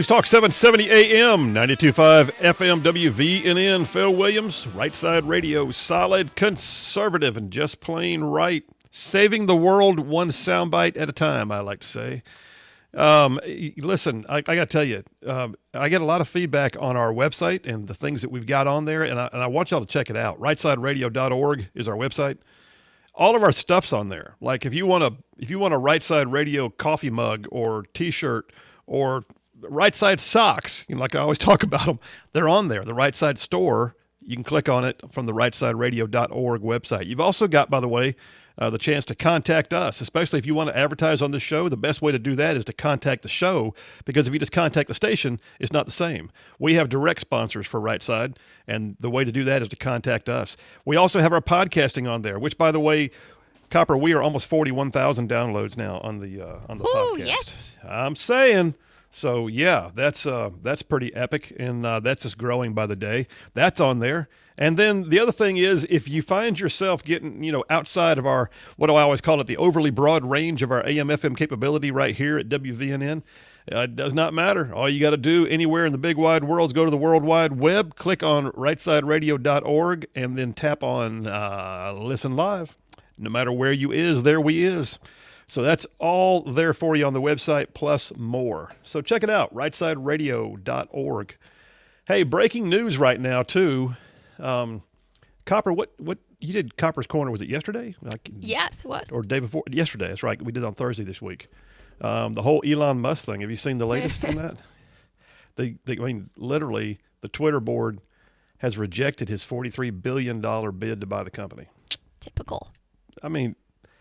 News Talk 770 AM, 92.5 FM WVNN. Phil Williams, Right Side Radio, solid, conservative, and just plain right. Saving the world one soundbite at a time, I like to say. Listen, I got to tell you, I get a lot of feedback on our website and the things that we've got on there, and I want y'all to check it out. RightSideRadio.org is our website. All of our stuff's on there. Like if you want a Right Side Radio coffee mug or T-shirt or Right Side socks, like I always talk about them, they're on there. The Right Side store, you can click on it from the RightSideRadio.org website. You've also got, by the way, the chance to contact us, especially if you want to advertise on this show. The best way to do that is to contact the show, because if you just contact the station, it's not the same. We have direct sponsors for Right Side, and the way to do that is to contact us. We also have our podcasting on there, which, by the way, Copper, we are almost 41,000 downloads now on the podcast. Yes. I'm saying. So yeah, that's pretty epic, and that's just growing by the day. That's on there. And then the other thing is, if you find yourself getting, outside of our, what do I always call it, the overly broad range of our AM/FM capability right here at WVNN, it does not matter. All you got to do anywhere in the big wide world is go to the World Wide Web, click on rightsideradio.org, and then tap on Listen Live. No matter where you is, there we is. So that's all there for you on the website, plus more. So check it out, rightsideradio.org. Hey, breaking news right now, too. Copper, what you did Copper's Corner, was it yesterday? Yes, it was. Or the day before? Yesterday, that's right. We did it on Thursday this week. The whole Elon Musk thing. Have you seen the latest on that? Literally, the Twitter board has rejected his $43 billion bid to buy the company. Typical. I mean,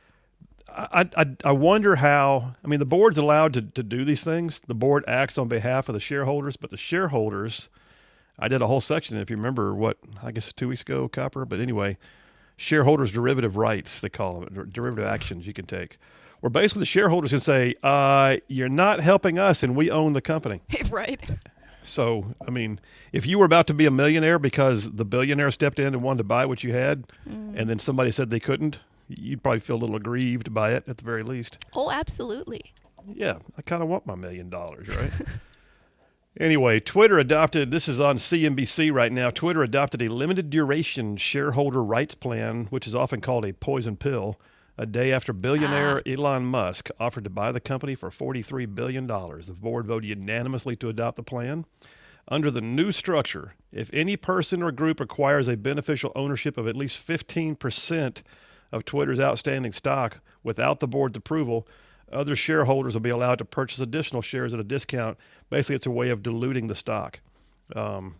I wonder how. I mean, the board's allowed to do these things. The board acts on behalf of the shareholders, but the shareholders, I did a whole section, if you remember, I guess 2 weeks ago, Copper. But anyway, shareholders' derivative rights, they call them, derivative actions you can take. Where basically the shareholders can say, you're not helping us and we own the company. Right. So, I mean, if you were about to be a millionaire because the billionaire stepped in and wanted to buy what you had, and then somebody said they couldn't, you'd probably feel a little aggrieved by it at the very least. Oh, absolutely. Yeah, I kind of want my $1 million, right? Anyway, Twitter adopted, this is on CNBC right now, Twitter adopted a limited duration shareholder rights plan, which is often called a poison pill, a day after billionaire Elon Musk offered to buy the company for $43 billion. The board voted unanimously to adopt the plan. Under the new structure, if any person or group acquires a beneficial ownership of at least 15% of Twitter's outstanding stock without the board's approval, other shareholders will be allowed to purchase additional shares at a discount. Basically, it's a way of diluting the stock. Wow.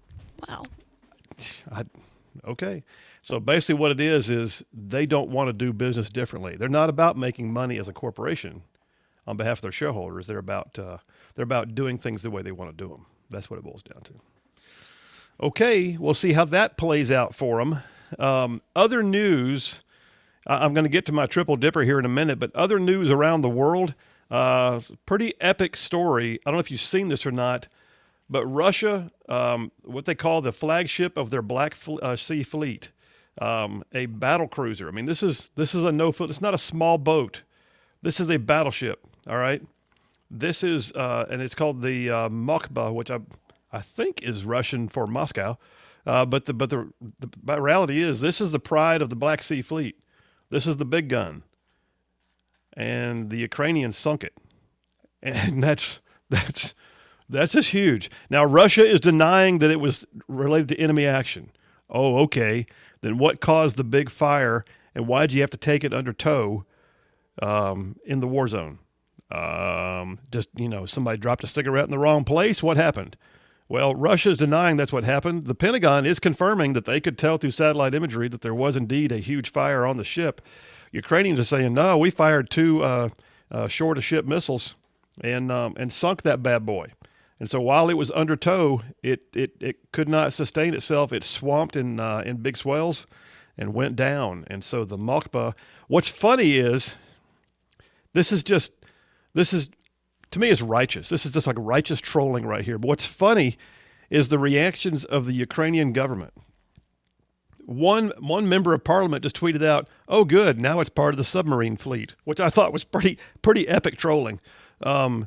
Okay. So basically what it is they don't want to do business differently. They're not about making money as a corporation on behalf of their shareholders. They're about doing things the way they want to do them. That's what it boils down to. Okay, we'll see how that plays out for them. Other news, I'm going to get to my triple dipper here in a minute, but other news around the world, pretty epic story. I don't know if you've seen this or not, but Russia, what they call the flagship of their Black Sea Fleet, a battle cruiser. I mean, this is a it's not a small boat. This is a battleship. All right. This is, and it's called the Moskva, which I think is Russian for Moscow. But the reality is this is the pride of the Black Sea Fleet. This is the big gun. And the Ukrainians sunk it. And that's just huge. Now, Russia is denying that it was related to enemy action. Oh, okay. Then what caused the big fire, and why did you have to take it under tow in the war zone? Somebody dropped a cigarette in the wrong place. What happened? Well, Russia is denying that's what happened. The Pentagon is confirming that they could tell through satellite imagery that there was indeed a huge fire on the ship. Ukrainians are saying, no, we fired 2 shore-to-ship missiles and sunk that bad boy. And so while it was under tow, it could not sustain itself. It swamped in big swells and went down. And so the Moskva, what's funny is, this is to me, it's righteous. This is just like righteous trolling right here. But what's funny is the reactions of the Ukrainian government. One member of parliament just tweeted out, "Oh, good, now it's part of the submarine fleet," which I thought was pretty epic trolling.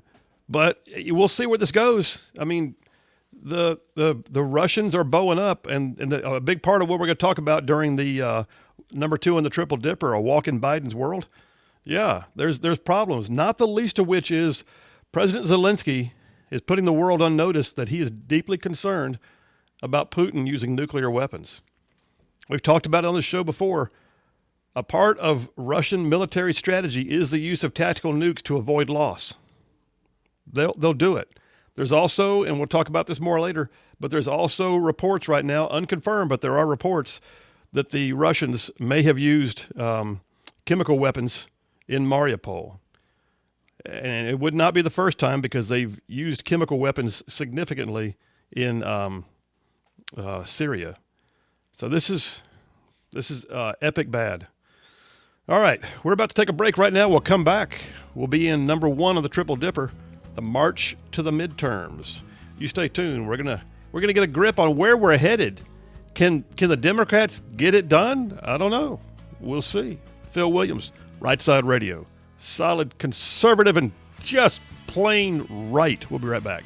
But we'll see where this goes. I mean, the Russians are bowing up, and a big part of what we're going to talk about during the number 2 in the Triple Dipper, a walk in Biden's world. Yeah, there's problems, not the least of which is President Zelensky is putting the world on notice that he is deeply concerned about Putin using nuclear weapons. We've talked about it on the show before. A part of Russian military strategy is the use of tactical nukes to avoid loss. They'll do it. There's also, and we'll talk about this more later, but there's also reports right now, unconfirmed, but there are reports that the Russians may have used chemical weapons in Mariupol. And it would not be the first time because they've used chemical weapons significantly in Syria. So this is epic bad. All right, we're about to take a break right now. We'll come back. We'll be in number 1 of the Triple Dipper, the march to the midterms. You stay tuned. We're gonna get a grip on where we're headed. Can the Democrats get it done? I don't know. We'll see. Phil Williams, Right Side Radio. Solid, conservative, and just plain right. We'll be right back.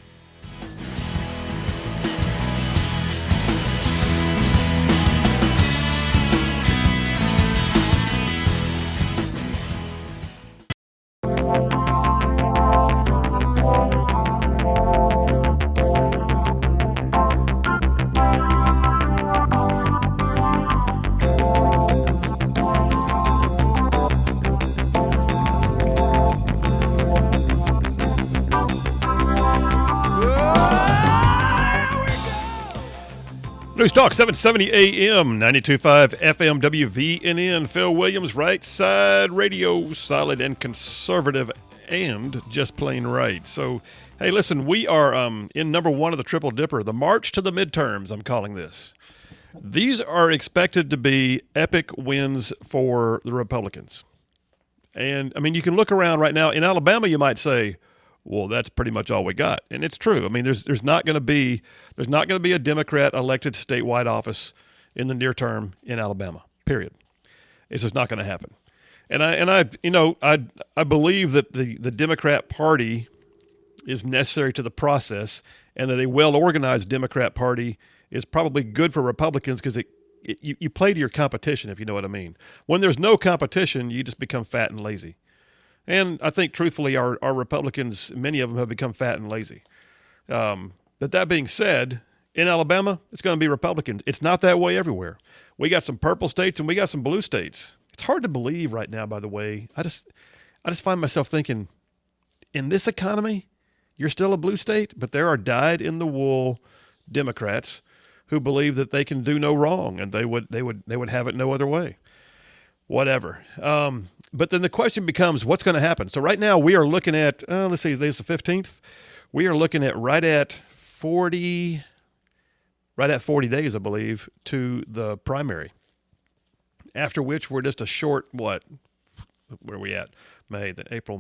News Talk 770 AM, 92.5 FM WVNN. Phil Williams, Right Side Radio, solid and conservative and just plain right. So, hey, listen, we are in number 1 of the Triple Dipper, the march to the midterms, I'm calling this. These are expected to be epic wins for the Republicans. And, I mean, you can look around right now. In Alabama, you might say, well, that's pretty much all we got. And it's true. I mean, there's not going to be a Democrat elected statewide office in the near term in Alabama. Period. It's just not going to happen. And I believe that the Democrat Party is necessary to the process, and that a well-organized Democrat Party is probably good for Republicans because you play to your competition, if you know what I mean. When there's no competition, you just become fat and lazy. And I think, truthfully, our Republicans, many of them have become fat and lazy. But that being said, in Alabama, it's going to be Republicans. It's not that way everywhere. We got some purple states and we got some blue states. It's hard to believe right now, by the way. I just find myself thinking, in this economy, you're still a blue state, but there are dyed-in-the-wool Democrats who believe that they can do no wrong and they would have it no other way. Whatever. But then the question becomes, what's going to happen? So right now we are looking at, let's see, today's the 15th. We are looking at right at 40 days, I believe, to the primary. After which we're just a short, where are we at? May, then April,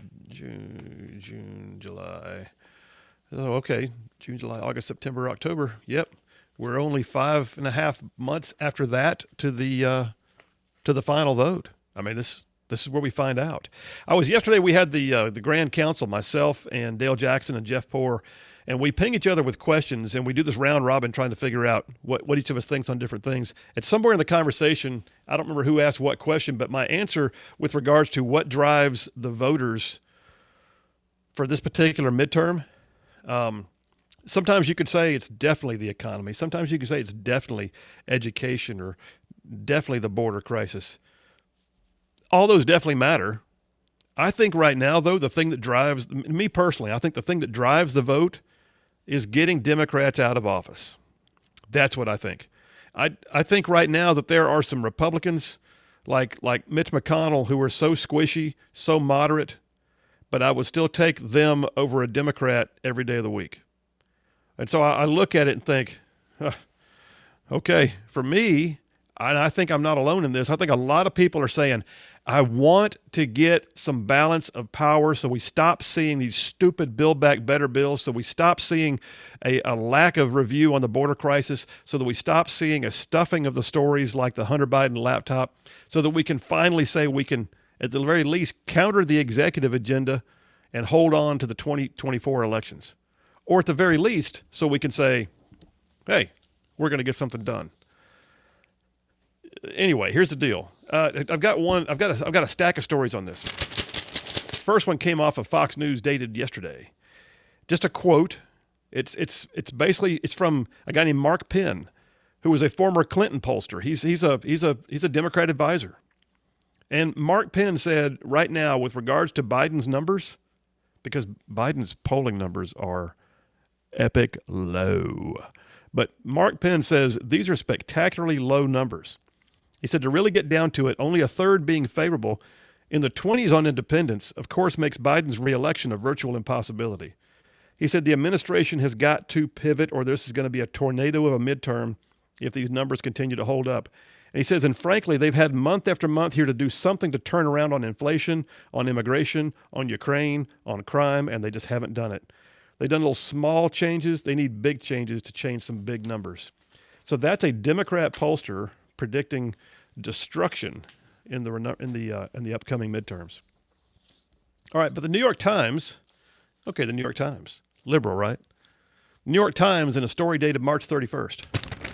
June, July. Oh, okay. June, July, August, September, October. Yep. We're only 5.5 months after that to the final vote. I mean, this is where we find out. Yesterday we had the Grand Council, myself and Dale Jackson and Jeff Poore, and we ping each other with questions, and we do this round robin trying to figure out what each of us thinks on different things. And somewhere in the conversation, I don't remember who asked what question, but my answer with regards to what drives the voters for this particular midterm, sometimes you could say it's definitely the economy. Sometimes you could say it's definitely education or definitely the border crisis. All those definitely matter. I think right now, though, the thing that drives me personally, I think the thing that drives the vote is getting Democrats out of office. That's what I think. I think right now that there are some Republicans like Mitch McConnell who are so squishy, so moderate, but I would still take them over a Democrat every day of the week. And so I look at it and think, okay, for me, and I think I'm not alone in this, I think a lot of people are saying, I want to get some balance of power so we stop seeing these stupid Build Back Better bills, so we stop seeing a lack of review on the border crisis, so that we stop seeing a stuffing of the stories like the Hunter Biden laptop, so that we can finally say we can, at the very least, counter the executive agenda and hold on to the 2024 elections. Or at the very least, so we can say, hey, we're going to get something done. Anyway, here's the deal. I've got a stack of stories on this. First one came off of Fox News, dated yesterday. Just a quote. It's from a guy named Mark Penn, who was a former Clinton pollster. He's a Democrat advisor. And Mark Penn said right now, with regards to Biden's numbers, because Biden's polling numbers are epic low. But Mark Penn says these are spectacularly low numbers. He said to really get down to it, only a third being favorable in the 20s on independents, of course, makes Biden's reelection a virtual impossibility. He said the administration has got to pivot, or this is going to be a tornado of a midterm if these numbers continue to hold up. And he says, and frankly, they've had month after month here to do something to turn around on inflation, on immigration, on Ukraine, on crime, and they just haven't done it. They've done little small changes. They need big changes to change some big numbers. So that's a Democrat pollster predicting destruction in the upcoming midterms. All right, but the New York Times, the New York Times, liberal, right? New York Times in a story dated March 31st.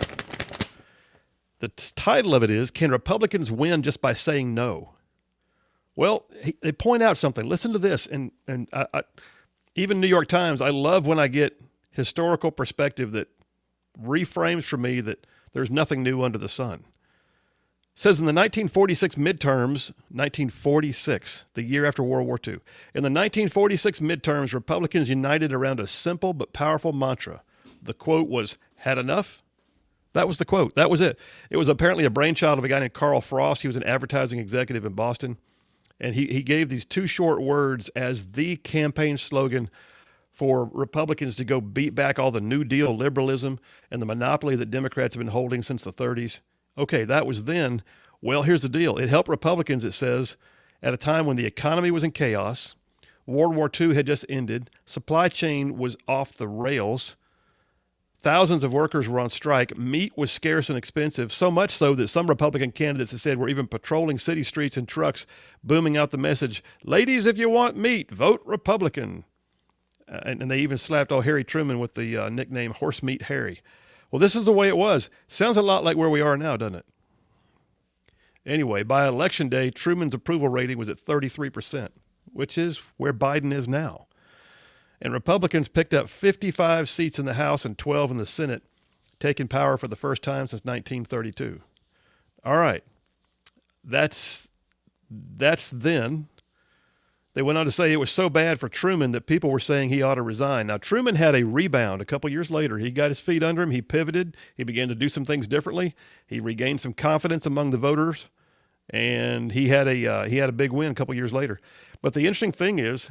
The title of it is, Can Republicans Win Just by Saying No? Well, they point out something. Listen to this. And even New York Times, I love when I get historical perspective that reframes for me that there's nothing new under the sun. It says in the 1946 midterms, 1946, the year after World War II, in the 1946 midterms, Republicans united around a simple but powerful mantra. The quote was, had enough? That was the quote. That was it. It was apparently a brainchild of a guy named Carl Frost. He was an advertising executive in Boston. And he gave these two short words as the campaign slogan for Republicans to go beat back all the New Deal liberalism and the monopoly that Democrats have been holding since the 30s. Okay, that was then. Well, here's the deal. It helped Republicans, it says, at a time when the economy was in chaos, World War II had just ended, supply chain was off the rails, thousands of workers were on strike, meat was scarce and expensive, so much so that some Republican candidates, it said, were even patrolling city streets in trucks, booming out the message, ladies, if you want meat, vote Republican. And they even slapped Harry Truman with the nickname Horse Meat Harry. Well, this is the way it was. Sounds a lot like where we are now, doesn't it? Anyway, by election day, Truman's approval rating was at 33%, which is where Biden is now. And Republicans picked up 55 seats in the House and 12 in the Senate, taking power for the first time since 1932. All right. That's then. They went on to say it was so bad for Truman that people were saying he ought to resign. Now, Truman had a rebound a couple years later. He got his feet under him. He pivoted. He began to do some things differently. He regained some confidence among the voters, and he had a big win a couple years later. But the interesting thing is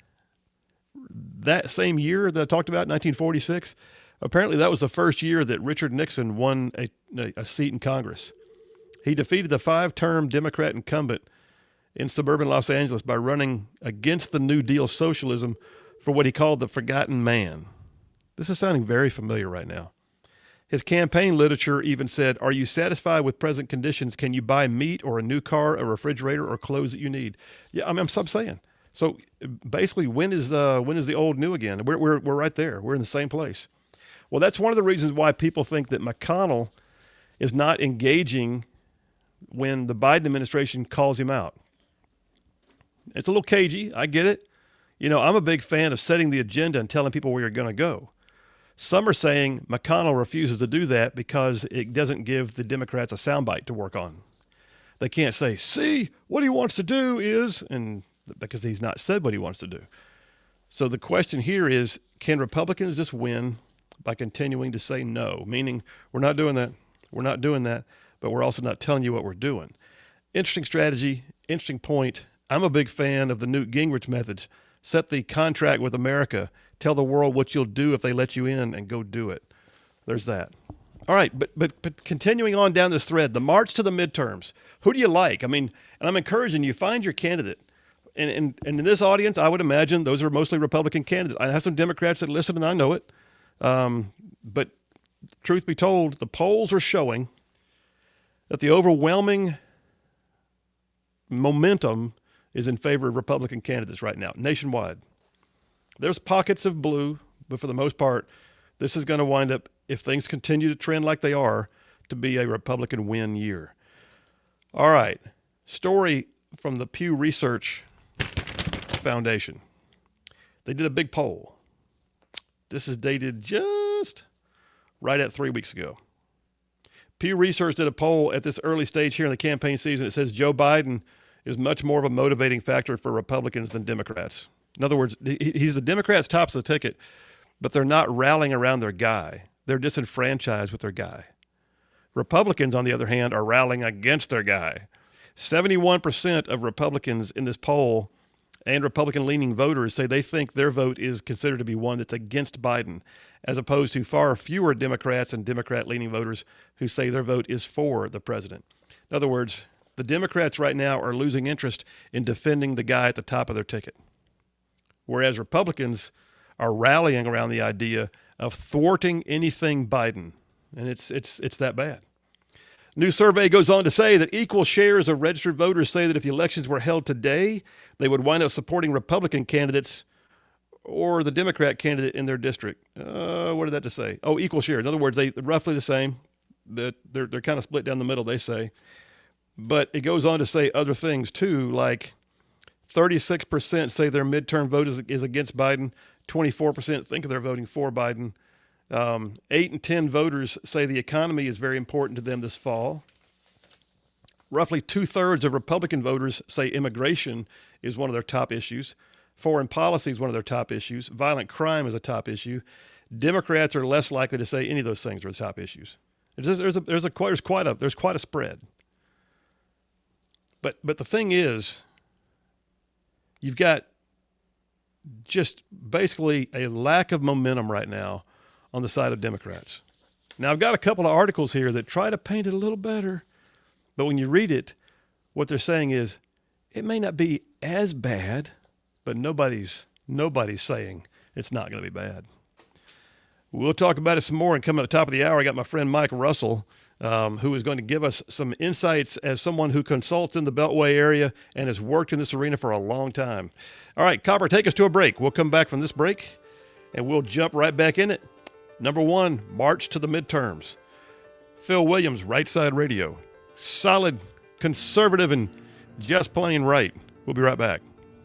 that same year that I talked about, 1946, apparently that was the first year that Richard Nixon won a seat in Congress. He defeated the 5-term Democrat incumbent in suburban Los Angeles by running against the New Deal socialism for what he called the forgotten man. This is sounding very familiar right now. His campaign literature even said, are you satisfied with present conditions? Can you buy meat or a new car, a refrigerator, or clothes that you need? Yeah, I'm saying. So basically, when is the old new again? We're right there. We're in the same place. Well, that's one of the reasons why people think that McConnell is not engaging when the Biden administration calls him out. It's a little cagey. I get it. I'm a big fan of setting the agenda and telling people where you're going to go. Some are saying McConnell refuses to do that because it doesn't give the Democrats a soundbite to work on. They can't say, see, what he wants to do is, and because he's not said what he wants to do. So the question here is, can Republicans just win by continuing to say no? Meaning, we're not doing that, but we're also not telling you what we're doing. Interesting strategy, interesting point. I'm a big fan of the Newt Gingrich methods. Set the contract with America. Tell the world what you'll do if they let you in, and go do it. There's that. All right, but continuing on down this thread, the march to the midterms. Who do you like? I mean, and I'm encouraging you, find your candidate. And in this audience, I would imagine those are mostly Republican candidates. I have some Democrats that listen, and I know it. But truth be told, the polls are showing that the overwhelming momentum is in favor of Republican candidates right now, nationwide. There's pockets of blue, but for the most part, this is going to wind up, if things continue to trend like they are, to be a Republican win year. All right. Story from the Pew Research Foundation. They did a big poll. This is dated just right at 3 weeks ago. Pew Research did a poll at this early stage here in the campaign season. It says Joe Biden is much more of a motivating factor for Republicans than Democrats. In other words, he's the Democrats' tops of the ticket, but they're not rallying around their guy. They're disenfranchised with their guy. Republicans, on the other hand, are rallying against their guy. 71% of Republicans in this poll and Republican-leaning voters say they think their vote is considered to be one that's against Biden, as opposed to far fewer Democrats and Democrat-leaning voters who say their vote is for the president. In other words, the Democrats right now are losing interest in defending the guy at the top of their ticket, whereas Republicans are rallying around the idea of thwarting anything Biden, and it's that bad. New survey goes on to say that equal shares of registered voters say that if the elections were held today, they would wind up supporting Republican candidates or the Democrat candidate in their district. What did that to say? Oh, equal shares. In other words, they roughly the same. They're kind of split down the middle, they say. But it goes on to say other things too, like 36% say their midterm vote is against Biden. 24% think they're voting for Biden. 8 and 10 voters say the economy is very important to them this fall. Roughly 2/3 of Republican voters say immigration is one of their top issues. Foreign policy is one of their top issues. Violent crime is a top issue. Democrats are less likely to say any of those things are the top issues. There's quite a spread. But the thing is, you've got just basically a lack of momentum right now on the side of Democrats. Now, I've got a couple of articles here that try to paint it a little better, but when you read it, what they're saying is it may not be as bad, but nobody's saying it's not going to be bad. We'll talk about it some more, and coming at the top of the hour, I got my friend Mike Russell, who is going to give us some insights as someone who consults in the Beltway area and has worked in this arena for a long time. All right, Copper, take us to a break. We'll come back from this break, and we'll jump right back in it. Number one, march to the midterms. Phil Williams, Right Side Radio. Solid, conservative, and just plain right. We'll be right back.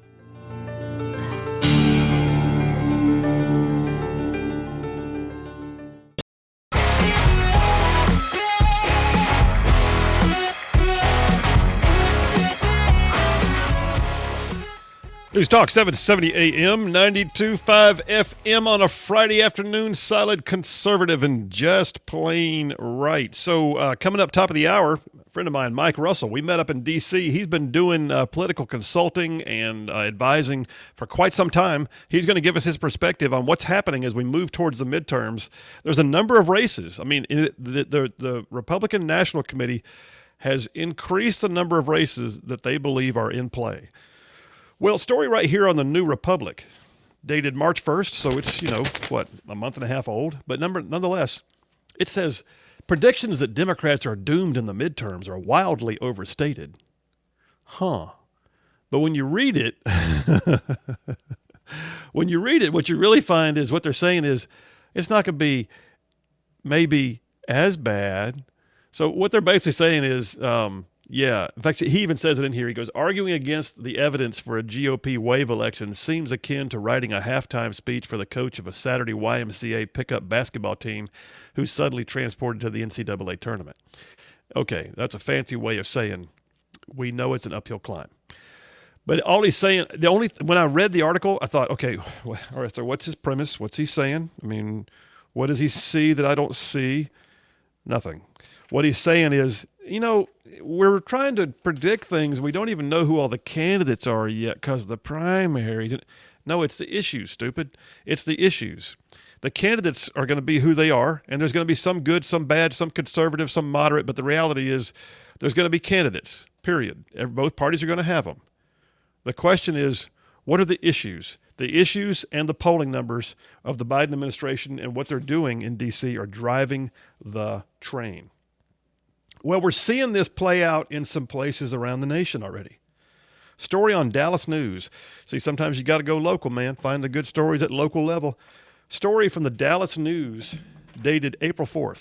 News Talk 770 AM, 92.5 FM on a Friday afternoon, solid, conservative, and just plain right. So coming up top of the hour, a friend of mine, Mike Russell, we met up in D.C. He's been doing political consulting and advising for quite some time. He's going to give us his perspective on what's happening as we move towards the midterms. There's a number of races. I mean, the Republican National Committee has increased the number of races that they believe are in play. Well, story right here on the New Republic, dated March 1st, so it's, a month and a half old. But nonetheless, it says, predictions that Democrats are doomed in the midterms are wildly overstated. But when you read it, what you really find is what they're saying is it's not going to be maybe as bad. So what they're basically saying is, in fact, he even says it in here. He goes, arguing against the evidence for a GOP wave election seems akin to writing a halftime speech for the coach of a Saturday YMCA pickup basketball team who's suddenly transported to the NCAA tournament. Okay, that's a fancy way of saying we know it's an uphill climb. But all he's saying, when I read the article, I thought, okay, all right, so what's his premise? What's he saying? I mean, what does he see that I don't see? Nothing. What he's saying is, we're trying to predict things. We don't even know who all the candidates are yet because of the primaries. No, it's the issues, stupid. It's the issues. The candidates are going to be who they are, and there's going to be some good, some bad, some conservative, some moderate, but the reality is there's going to be candidates, period. Both parties are going to have them. The question is, what are the issues? The issues and the polling numbers of the Biden administration and what they're doing in D.C. are driving the train. Well, we're seeing this play out in some places around the nation already. Story on Dallas News. See, sometimes you got to go local, man. Find the good stories at local level. Story from the Dallas News, dated April 4th.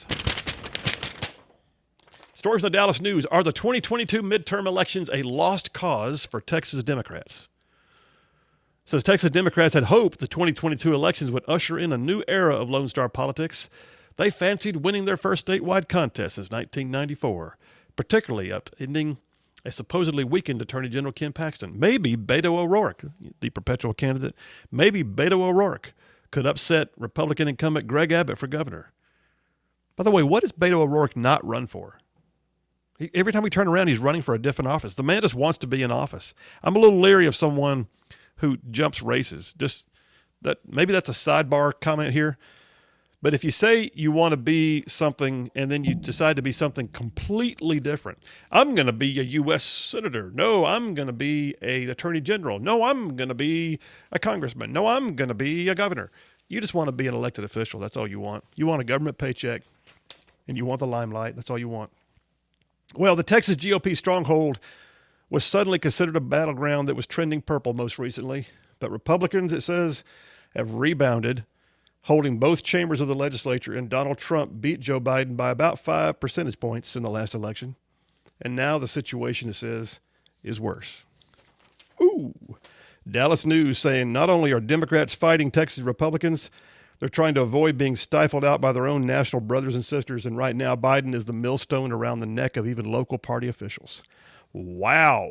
Story from the Dallas News. Are the 2022 midterm elections a lost cause for Texas Democrats? It says Texas Democrats had hoped the 2022 elections would usher in a new era of Lone Star politics. They fancied winning their first statewide contest since 1994, particularly upending a supposedly weakened Attorney General Ken Paxton. Maybe Beto O'Rourke, the perpetual candidate, maybe Beto O'Rourke could upset Republican incumbent Greg Abbott for governor. By the way, what does Beto O'Rourke not run for? Every time we turn around, he's running for a different office. The man just wants to be in office. I'm a little leery of someone who jumps races. Just that, maybe that's a sidebar comment here. But if you say you want to be something and then you decide to be something completely different, I'm going to be a U.S. senator. No, I'm going to be an attorney general. No, I'm going to be a congressman. No, I'm going to be a governor. You just want to be an elected official. That's all you want. You want a government paycheck and you want the limelight. That's all you want. Well, the Texas GOP stronghold was suddenly considered a battleground that was trending purple most recently. But Republicans, it says, have rebounded, holding both chambers of the legislature, and Donald Trump beat Joe Biden by about 5 percentage points in the last election. And now the situation, it says, is worse. Ooh. Dallas News saying not only are Democrats fighting Texas Republicans, they're trying to avoid being stifled out by their own national brothers and sisters. And right now, Biden is the millstone around the neck of even local party officials. Wow.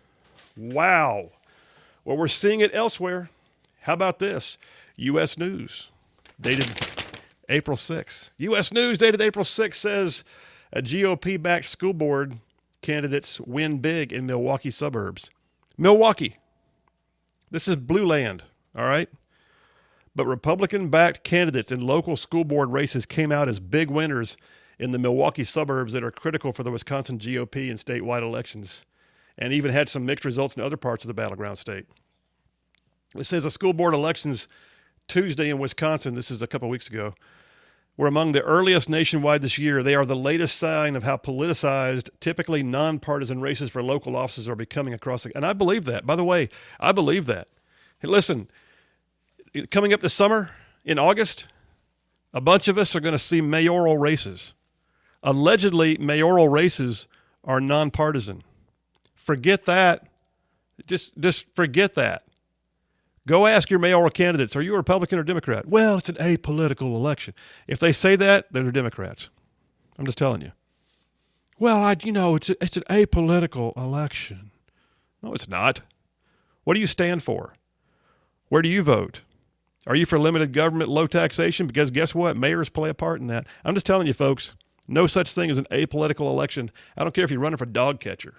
Wow. Well, we're seeing it elsewhere. How about this? U.S. News, dated April 6th. U.S. News, dated April 6th, says a GOP-backed school board candidates win big in Milwaukee suburbs. Milwaukee. This is blue land, all right? But Republican-backed candidates in local school board races came out as big winners in the Milwaukee suburbs that are critical for the Wisconsin GOP in statewide elections, and even had some mixed results in other parts of the battleground state. It says the school board elections Tuesday in Wisconsin, this is a couple weeks ago, were among the earliest nationwide this year. They are the latest sign of how politicized, typically nonpartisan races for local offices are becoming across the... And I believe that. By the way, I believe that. Hey, listen, coming up this summer, in August, a bunch of us are going to see mayoral races. Allegedly, mayoral races are nonpartisan. Forget that. Just forget that. Go ask your mayoral candidates, are you a Republican or Democrat? Well, it's an apolitical election. If they say that, they're Democrats. I'm just telling you. Well, it's an apolitical election. No, it's not. What do you stand for? Where do you vote? Are you for limited government, low taxation? Because guess what? Mayors play a part in that. I'm just telling you, folks, no such thing as an apolitical election. I don't care if you're running for dog catcher.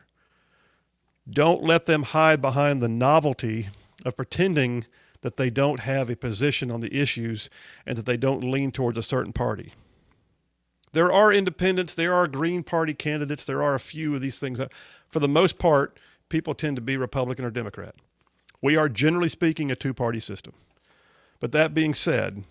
Don't let them hide behind the novelty of pretending that they don't have a position on the issues and that they don't lean towards a certain party. There are independents, there are Green Party candidates, there are a few of these things. For the most part, people tend to be Republican or Democrat. We are, generally speaking, a two-party system. But that being said,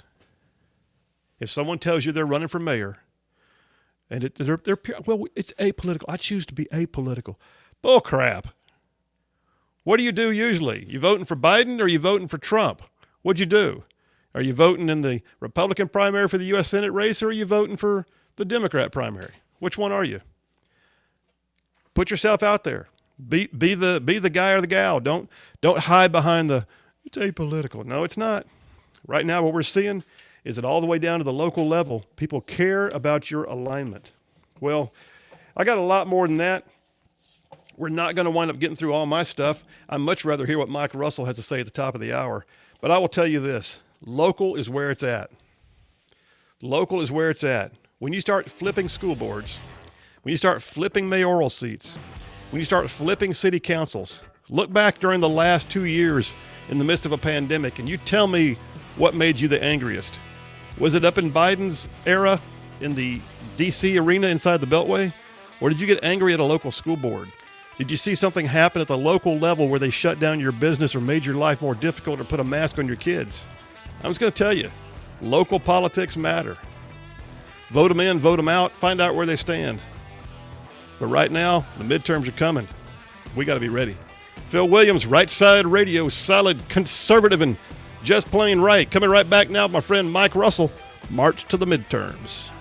if someone tells you they're running for mayor, and it's apolitical, I choose to be apolitical. Bull crap. What do you do usually? You voting for Biden or are you voting for Trump? What'd you do? Are you voting in the Republican primary for the U.S. Senate race or are you voting for the Democrat primary? Which one are you? Put yourself out there. Be the guy or the gal. Don't hide behind it's apolitical. No, it's not. Right now what we're seeing is that all the way down to the local level, people care about your alignment. Well, I got a lot more than that. We're not going to wind up getting through all my stuff. I'd much rather hear what Mike Russell has to say at the top of the hour. But I will tell you this. Local is where it's at. Local is where it's at. When you start flipping school boards, when you start flipping mayoral seats, when you start flipping city councils, look back during the last 2 years in the midst of a pandemic and you tell me what made you the angriest. Was it up in Biden's era in the D.C. arena inside the Beltway? Or did you get angry at a local school board? Did you see something happen at the local level where they shut down your business or made your life more difficult or put a mask on your kids? I'm just going to tell you, local politics matter. Vote them in, vote them out, find out where they stand. But right now, the midterms are coming. We got to be ready. Phil Williams, Right Side Radio, solid, conservative, and just plain right. Coming right back now, my friend Mike Russell, March to the Midterms.